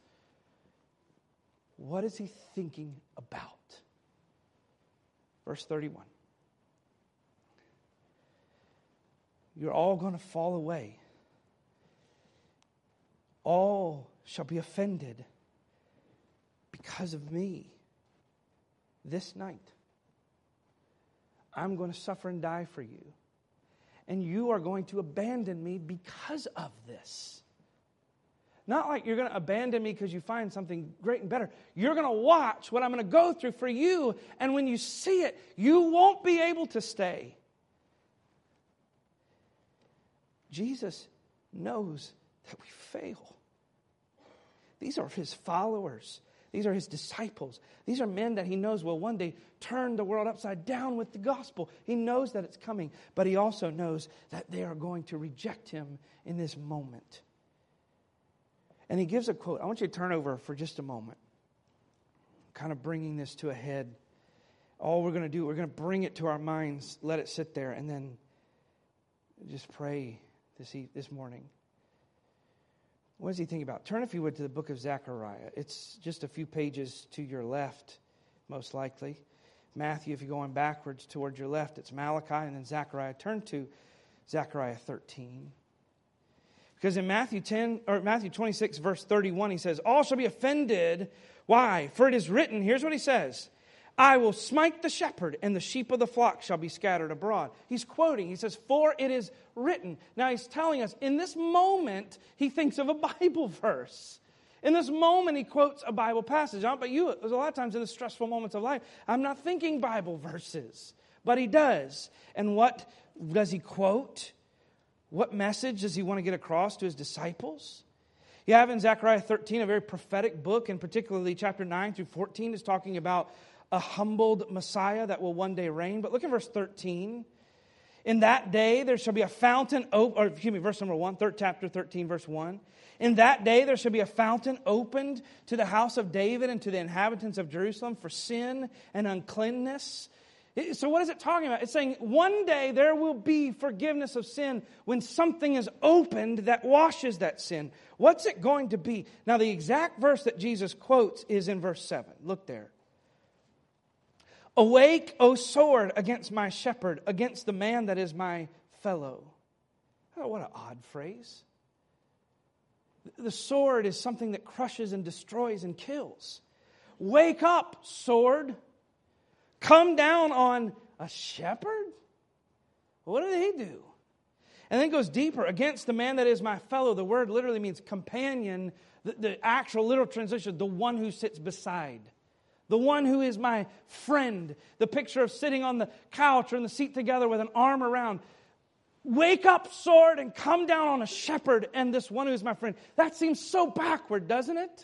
What is he thinking about? Verse thirty-one. You're all going to fall away. All shall be offended because of me. This night, I'm going to suffer and die for you. And you are going to abandon me because of this. Not like you're going to abandon me because you find something great and better. You're going to watch what I'm going to go through for you. And when you see it, you won't be able to stay. Jesus knows that we fail. These are his followers. These are his disciples. These are men that he knows will one day turn the world upside down with the gospel. He knows that it's coming, but he also knows that they are going to reject him in this moment. And he gives a quote. I want you to turn over for just a moment. Kind of bringing this to a head. All we're going to do, we're going to bring it to our minds, let it sit there, and then just pray this, this morning. What does he think about? Turn, if you would, to the book of Zechariah. It's just a few pages to your left, most likely. Matthew, if you're going backwards towards your left, it's Malachi, and then Zechariah. Turn to Zechariah thirteen. Because in Matthew ten or Matthew twenty-six, verse thirty-one, he says, all shall be offended. Why? For it is written, here's what he says, I will smite the shepherd, and the sheep of the flock shall be scattered abroad. He's quoting, he says, for it is written. Now he's telling us, in this moment, he thinks of a Bible verse. In this moment, he quotes a Bible passage. I don't know about you, there's a lot of times in the stressful moments of life, I'm not thinking Bible verses. But he does. And what does he quote? What message does he want to get across to his disciples? You have in Zechariah thirteen a very prophetic book, and particularly chapter nine through fourteen is talking about a humbled Messiah that will one day reign. But look at verse thirteen. In that day there shall be a fountain, op- or excuse me, verse number one, third chapter thirteen, verse one. In that day there shall be a fountain opened to the house of David and to the inhabitants of Jerusalem for sin and uncleanness. So what is it talking about? It's saying one day there will be forgiveness of sin when something is opened that washes that sin. What's it going to be? Now the exact verse that Jesus quotes is in verse seven. Look there. Awake, O sword, against my shepherd, against the man that is my fellow. Oh, what an odd phrase. The sword is something that crushes and destroys and kills. Wake up, sword. Come down on a shepherd? What did he do? And then it goes deeper. Against the man that is my fellow. The word literally means companion. The, the actual literal translation, the one who sits beside. The one who is my friend. The picture of sitting on the couch or in the seat together with an arm around. Wake up, sword, and come down on a shepherd and this one who is my friend. That seems so backward, doesn't it?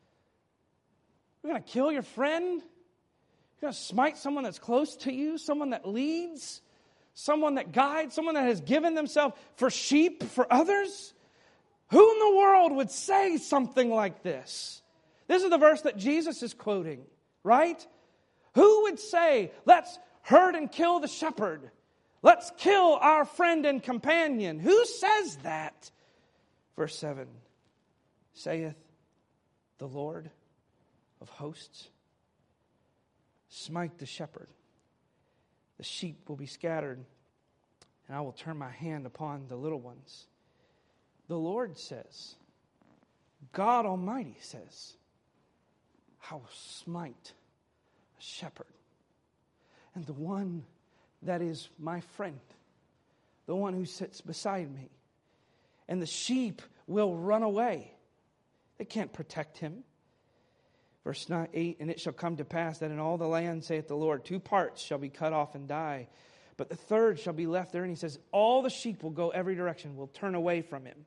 You're going to kill your friend? You're going to smite someone that's close to you, someone that leads, someone that guides, someone that has given themselves for sheep, for others? Who in the world would say something like this? This is the verse that Jesus is quoting, right? Who would say, let's hurt and kill the shepherd? Let's kill our friend and companion. Who says that? Verse seven, saith the Lord of hosts. Smite the shepherd. The sheep will be scattered, and I will turn my hand upon the little ones. The Lord says, God Almighty says, I will smite a shepherd. And the one that is my friend, the one who sits beside me. And the sheep will run away. They can't protect him. Verse nine, eight, and it shall come to pass that in all the land, saith the Lord, two parts shall be cut off and die, but the third shall be left there. And he says, all the sheep will go every direction, will turn away from him.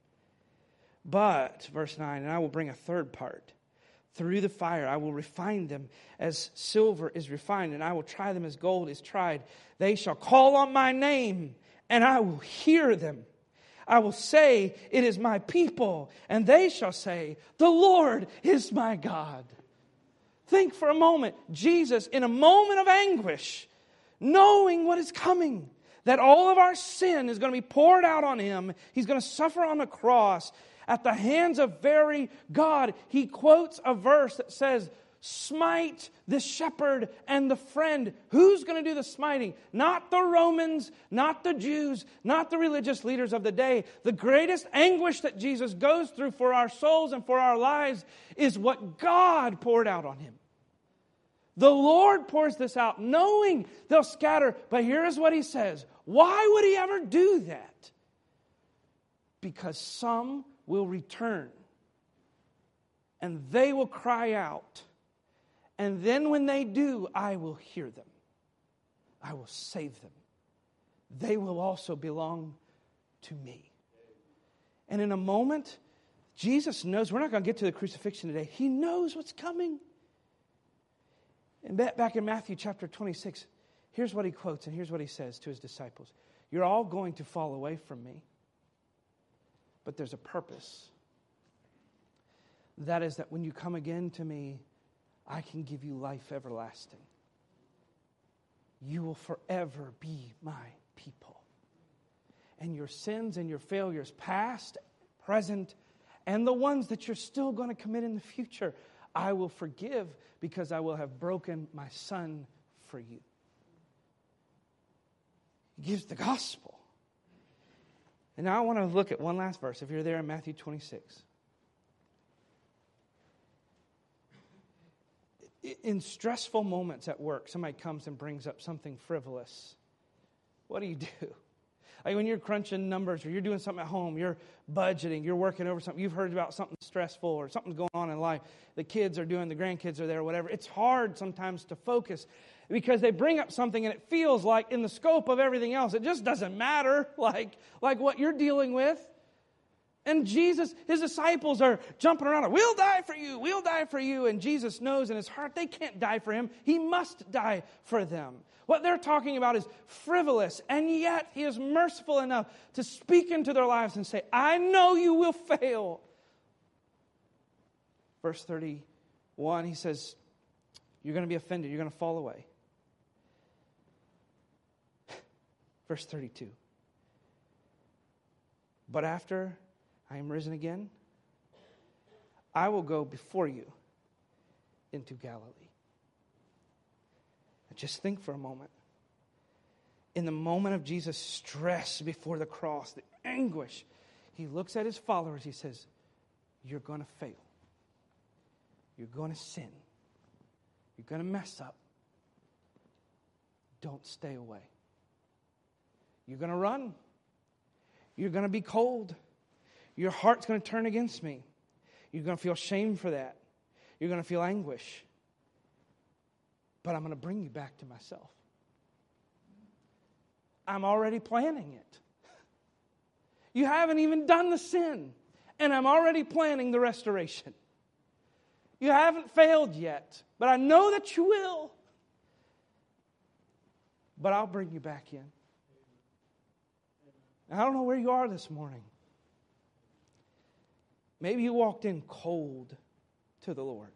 But, verse nine, and I will bring a third part. Through the fire I will refine them as silver is refined, and I will try them as gold is tried. They shall call on my name, and I will hear them. I will say, it is my people, and they shall say, the Lord is my God. Think for a moment, Jesus, in a moment of anguish, knowing what is coming, that all of our sin is going to be poured out on him. He's going to suffer on the cross at the hands of very God. He quotes a verse that says, smite the shepherd and the friend. Who's going to do the smiting? Not the Romans, not the Jews, not the religious leaders of the day. The greatest anguish that Jesus goes through for our souls and for our lives is what God poured out on him. The Lord pours this out, knowing they'll scatter. But here's what he says. Why would he ever do that? Because some will return, and they will cry out. And then when they do, I will hear them. I will save them. They will also belong to me. And in a moment, Jesus knows, we're not going to get to the crucifixion today. He knows what's coming. And back in Matthew chapter twenty-six, here's what he quotes and here's what he says to his disciples. You're all going to fall away from me. But there's a purpose. That is that when you come again to me, I can give you life everlasting. You will forever be my people. And your sins and your failures, past, present, and the ones that you're still going to commit in the future, I will forgive because I will have broken my Son for you. He gives the gospel. And now I want to look at one last verse. If you're there in Matthew twenty-six. In stressful moments at work, somebody comes and brings up something frivolous. What do you do? Like when you're crunching numbers or you're doing something at home, you're budgeting, you're working over something, you've heard about something stressful or something's going on in life. The kids are doing, the grandkids are there, whatever. It's hard sometimes to focus because they bring up something and it feels like in the scope of everything else, it just doesn't matter like, like what you're dealing with. And Jesus, his disciples are jumping around. We'll die for you. We'll die for you. And Jesus knows in his heart they can't die for him. He must die for them. What they're talking about is frivolous. And yet he is merciful enough to speak into their lives and say, I know you will fail. Verse thirty-one, he says, you're going to be offended. You're going to fall away. Verse thirty-two. But after I am risen again, I will go before you into Galilee. Now just think for a moment. In the moment of Jesus' stress before the cross, the anguish, he looks at his followers, he says, you're going to fail. You're going to sin. You're going to mess up. Don't stay away. You're going to run. You're going to be cold. Your heart's going to turn against me. You're going to feel shame for that. You're going to feel anguish. But I'm going to bring you back to myself. I'm already planning it. You haven't even done the sin, and I'm already planning the restoration. You haven't failed yet, but I know that you will. But I'll bring you back in. I don't know where you are this morning. Maybe you walked in cold to the Lord.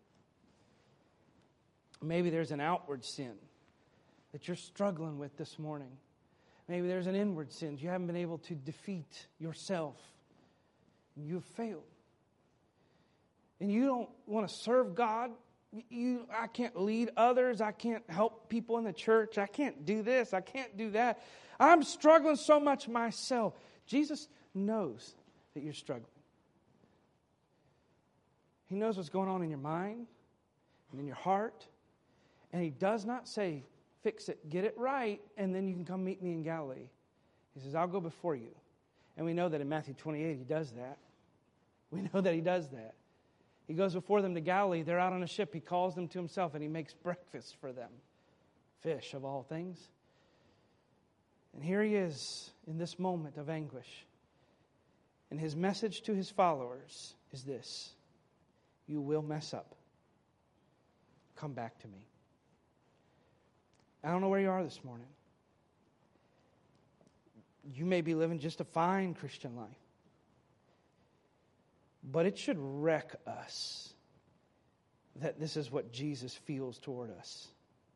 Maybe there's an outward sin that you're struggling with this morning. Maybe there's an inward sin you haven't been able to defeat yourself. You've failed. And you don't want to serve God. You, I can't lead others. I can't help people in the church. I can't do this. I can't do that. I'm struggling so much myself. Jesus knows that you're struggling. He knows what's going on in your mind and in your heart. And he does not say, fix it, get it right, and then you can come meet me in Galilee. He says, I'll go before you. And we know that in Matthew twenty-eight, he does that. We know that he does that. He goes before them to Galilee. They're out on a ship. He calls them to himself, and he makes breakfast for them. Fish, of all things. And here he is in this moment of anguish. And his message to his followers is this: you will mess up. Come back to me. I don't know where you are this morning. You may be living just a fine Christian life. But it should wreck us that this is what Jesus feels toward us.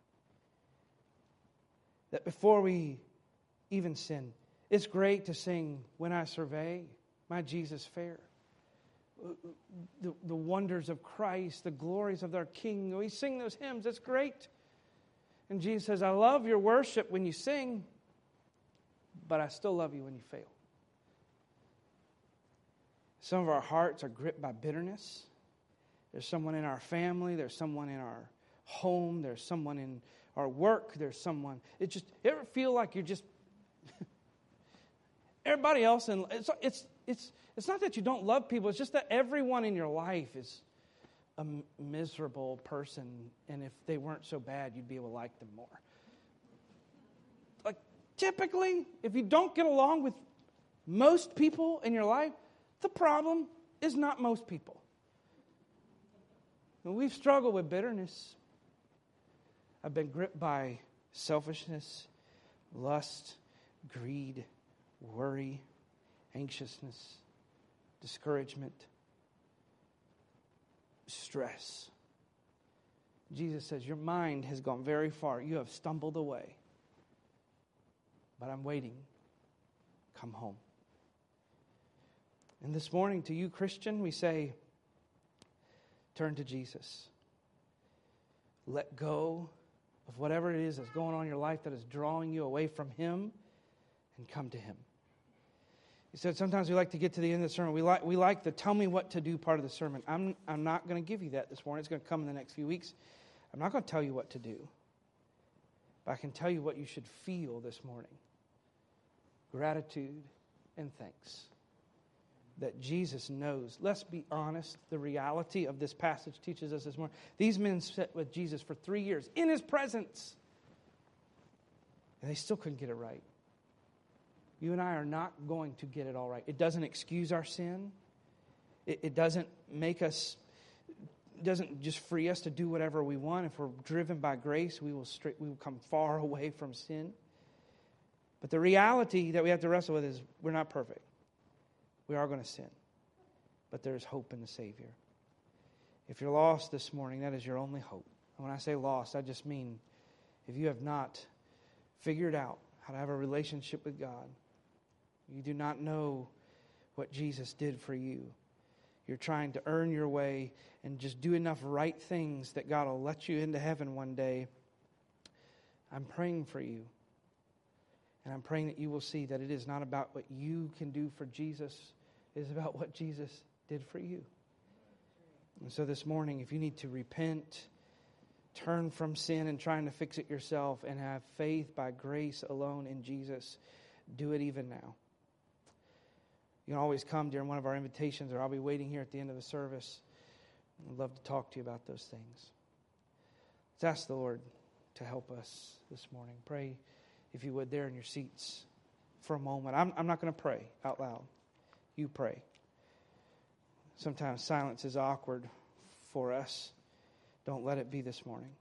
That before we even sin, it's great to sing, when I survey my Jesus fair. The, the wonders of Christ, the glories of our King. We sing those hymns, it's great. And Jesus says, I love your worship when you sing, but I still love you when you fail. Some of our hearts are gripped by bitterness. There's someone in our family. There's someone in our home. There's someone in our work. There's someone. It just, you ever feel like you're just, everybody else, in, it's, it's, it's, it's not that you don't love people. It's just that everyone in your life is a miserable person. And if they weren't so bad, you'd be able to like them more. Like, typically, if you don't get along with most people in your life, the problem is not most people. And we've struggled with bitterness. I've been gripped by selfishness, lust, greed, worry, anxiousness, discouragement, stress. Jesus says, your mind has gone very far. You have stumbled away. But I'm waiting. Come home. And this morning, to you, Christian, we say, turn to Jesus. Let go of whatever it is that's going on in your life that is drawing you away from Him, and come to Him. He said sometimes we like to get to the end of the sermon. We like we like the tell me what to do part of the sermon. I'm, I'm not going to give you that this morning. It's going to come in the next few weeks. I'm not going to tell you what to do. But I can tell you what you should feel this morning. Gratitude and thanks. That Jesus knows. Let's be honest. The reality of this passage teaches us this morning. These men sat with Jesus for three years in His presence. And they still couldn't get it right. You and I are not going to get it all right. It doesn't excuse our sin. It, it doesn't make us, it doesn't just free us to do whatever we want. If we're driven by grace, we will straight, we will come far away from sin. But the reality that we have to wrestle with is we're not perfect. We are going to sin. But there's hope in the Savior. If you're lost this morning, that is your only hope. And when I say lost, I just mean if you have not figured out how to have a relationship with God, you do not know what Jesus did for you. You're trying to earn your way and just do enough right things that God will let you into heaven one day. I'm praying for you. And I'm praying that you will see that it is not about what you can do for Jesus. It is about what Jesus did for you. And so this morning, if you need to repent, turn from sin and trying to fix it yourself, and have faith by grace alone in Jesus, do it even now. You can always come during one of our invitations, or I'll be waiting here at the end of the service. I'd love to talk to you about those things. Let's ask the Lord to help us this morning. Pray, if you would, there in your seats for a moment. I'm, I'm not going to pray out loud. You pray. Sometimes silence is awkward for us. Don't let it be this morning.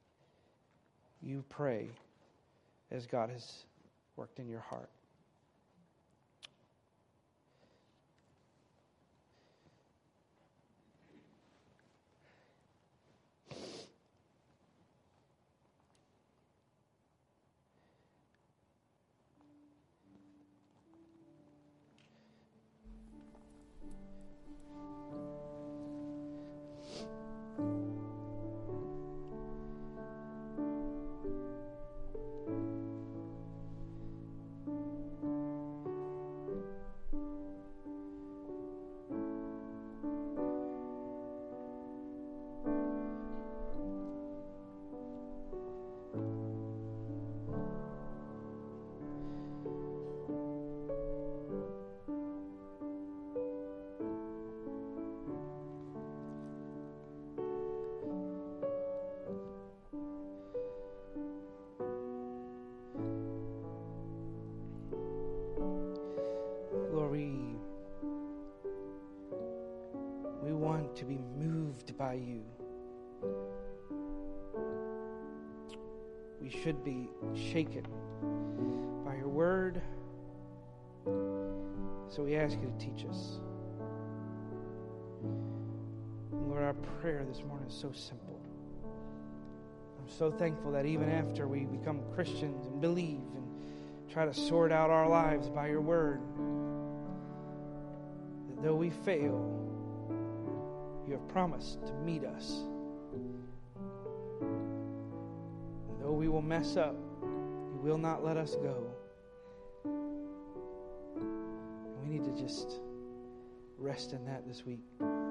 You pray as God has worked in your heart. To be moved by you. We should be shaken by your word. So we ask you to teach us. Lord, our prayer this morning is so simple. I'm so thankful that even after we become Christians and believe and try to sort out our lives by your word, that though we fail, you have promised to meet us. And though we will mess up, you will not let us go. And we need to just rest in that this week.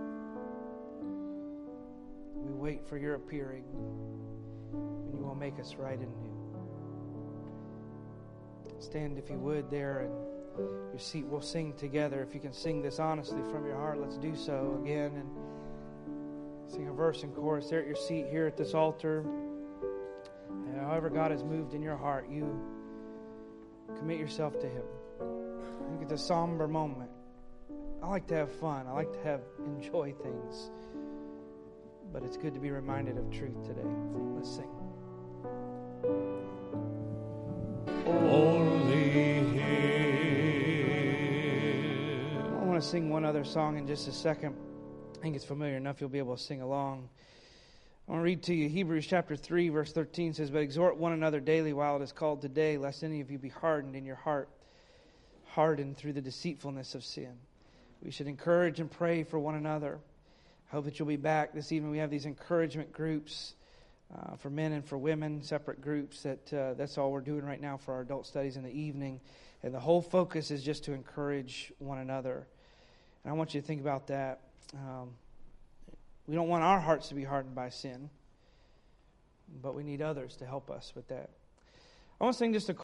We wait for your appearing, and you will make us right and new. Stand, if you would, there and your seat. We'll sing together. If you can sing this honestly from your heart, let's do so again. And sing a verse and chorus there at your seat here at this altar. And however God has moved in your heart, you commit yourself to Him. I think it's a somber moment. I like to have fun. I like to have enjoy things. But it's good to be reminded of truth today. Let's sing. Only I want to sing one other song in just a second. I think it's familiar enough you'll be able to sing along. I want to read to you Hebrews chapter three, verse thirteen says, "But exhort one another daily while it is called today, lest any of you be hardened in your heart, hardened through the deceitfulness of sin." We should encourage and pray for one another. I hope that you'll be back this evening. We have these encouragement groups uh, for men and for women, separate groups. That uh, that's all we're doing right now for our adult studies in the evening. And the whole focus is just to encourage one another. And I want you to think about that. Um, we don't want our hearts to be hardened by sin, but we need others to help us with that. I want to sing just a